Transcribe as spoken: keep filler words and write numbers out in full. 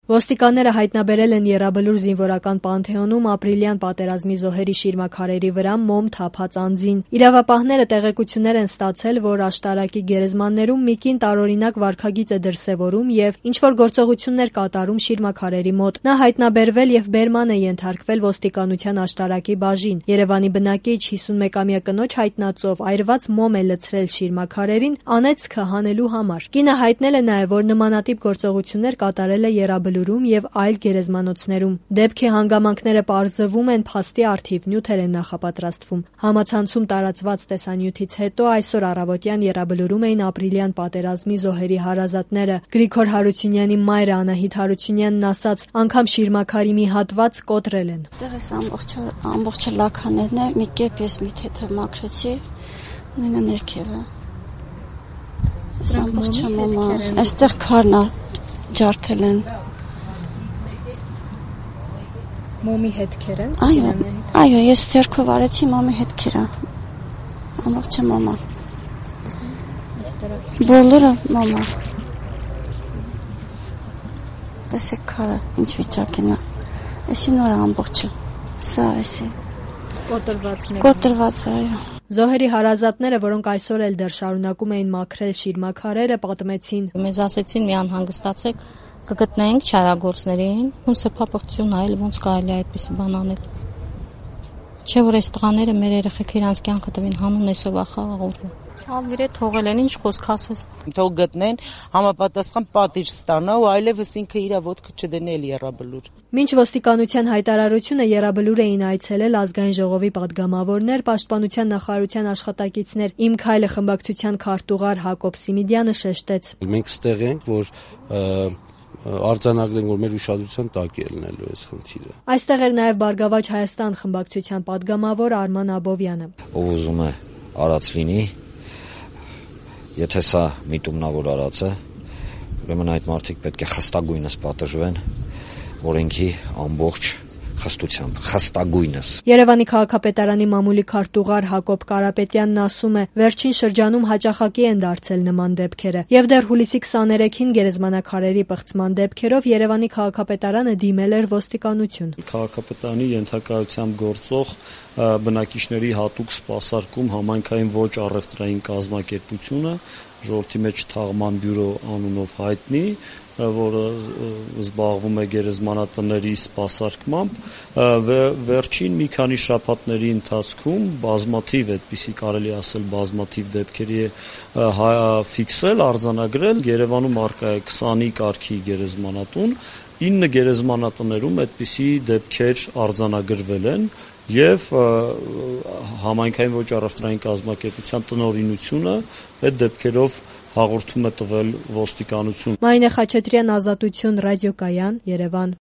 Ոստիկանները հայտնաբերել են Եռաբլուր զինվորական պանթեոնում ապրիլյան պատերազմի զոհերի շիրմաքարերի վրա մոմ թափած անձին։ Իրավապահները տեղեկություններ են ստացել, որ աշտարակի գերեզմաններում մի կին տարօրինակ վարքագիծ է դրսևորում եւ ինչ-որ գործողություններ կատարում շիրմաքարերի մոտ։ Նա հայտնաբերվել եւ բերման է ենթարկվել ոստիկանության աշտարակի բաժին։ Երևանի բնակիչ հիսունմեկամյա կնոջ հայտնածով այրված մոմ է լցրել շիրմաքարերին անեծքը հանելու համար։ Կինը հայտնել է նաեւ, որ նմանատիպ գործողություններ կատարել է Եռաբլուրում եւ այլ գերեզմանոցներում։ Դեպքի հանգամանքները պարզվում են, փաստի առթիվ նյութեր են նախապատրաստվում։ Համացանցում տարածված տեսանյութից հետո այսօր առավոտյան Եռաբլուրում էին ապրիլյան պատերազմի զոհերի հարազատները։ Գրիգոր Հարությունյանի մայրը Անահիտ Հարությունյանն ասաց, անգամ շիրմաքարի մի հատված կոտրել են։ Տեղս ամբողջ ամբողջ լաքաներն է, մի կերպ ես մի թեթև մաքրեցի, նույնը ներքևը։ Այս ամբողջը մոմա, այստեղ քարն ջարդել են։ Մոմի հետքեր են։ Այո, այո, ես ձեռքով արեցի մոմի հետքերը։ Ամբողջը մոմա։ Բոլորը մոմա։ Տեսեք քարը ինչ վիճակին է։ Էսի նոր ամբողջը։ Սա էսի։ Կոտրվածն է։ Կոտրված, այո։ Զոհերի հարազատները, որոնք այսօր էլ դեռ շարունակում էին մաքրել շիրմաքարերը, պատմեցին. Մեզ ասեցին մի անհանգստացեք, կգտնենք չարագործներին, ում սեփապղծություն այլ ոնց կարելի է այդպիսի բան անել։ Չէ որ այս տղաները մեր երեխեք իրանց կյանքը տվին հանուն այսօրվա խաղաղորը։ Ավիրե թողել են, ինչ խոսք ասես։ Թող գտնեն, համապատասխան պատիժ ստանա ու այլևս ինքը իր ոտքը չդնել Եռաբլուր։ Մինչ ոստիկանության հայտարարությունը Եռաբլուր էին այցելել ազգային ժողովի падգամավորներ, պաշտպանության նախարարության աշխատակիցներ։ Իմ քայլը խմբակցության քարտուղար Հակոբ Սիմիդյանը շեշտեց. Մենք ստեղ ենք, որ արձանագրենք, որ մեր ուշադրության տակ է լինելու այս խնդիրը։ Այստեղ էր նաև Բարգավաճ Հայաստան խմբակցության падգամավոր Արման Աբովյանը։ Ով ուզում է արած լինի, եթե սա միտումնավոր արած է, ուրեմն այդ մարդիկ պետք է խստագույնս պատժվեն օրենքի ամբողջ խստությամբ, խստագույնս։ Երևանի քաղաքապետարանի մամուլի քարտուղար Հակոբ Կարապետյանն ասում է, վերջին շրջանում հաճախակի են դարձել նման դեպքերը, եւ դեռ հուլիսի քսաներեքին գերեզմանաքարերի պղծման դեպքերով Երևանի քաղաքապետարանը դիմել էր ոստիկանություն։ Քաղաքապետարանի ենթակայությամբ գործող բնակիչների հատուկ սպասարկում համայնքային ոչ առևտրային կազմակերպությունը ժողովրդի մեջ թաղման բյուրո անունով հայտնի, որը զբաղվում է գերեզմանատների սպասարկմամբ, վերջին մի քանի շաբաթների ընթացքում բազմաթիվ, այդպիսի կարելի ասել բազմաթիվ դեպքերի ֆիքսել, արձանագրել։ Երևանում առկա է քսանի կարգի գերեզմանատուն, ինը գերեզմանատներում այդպիսի դեպքեր արձանագրվել են եւ համայնքային ոչ առևտրային կազմակերպության տնօրինությունը այդ դեպքերով հաղորդում է տվել ոստիկանություն։ Մարինե Խաչատրյան, Ազատություն, ռադիոկայան, Երևան։